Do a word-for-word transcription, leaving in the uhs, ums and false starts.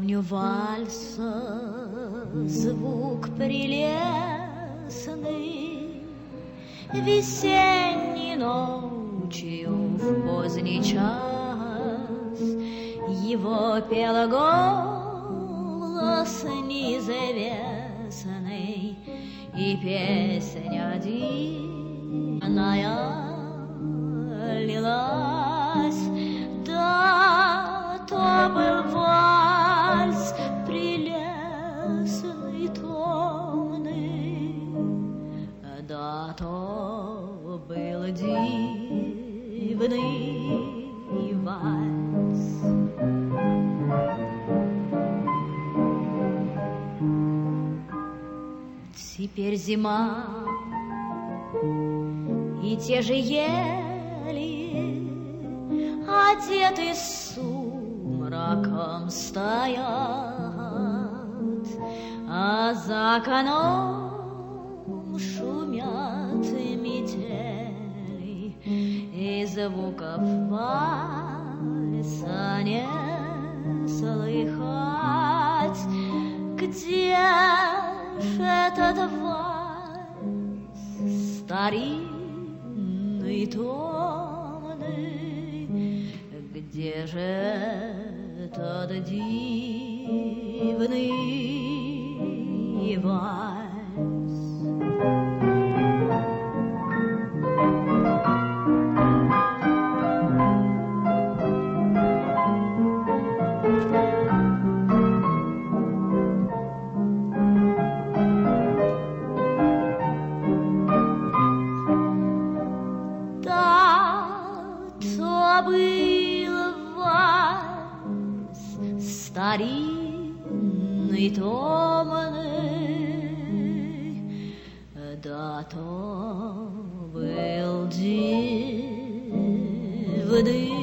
помню вальса звук прелестный, весенней ночью в поздний час его пела голос неизвестный, и песня дивная лилась. Да, то был вальс прелестный, томный, да, то был дивный вальс. Теперь зима, и те же ели, одеты сумраком стоят, а за окном шумят метели, и звуков вальса не слыхать. Где ж этот вальс старинный, томный? Где же этот дивный вальс? Был вальс старинный, томный, да, то был дивный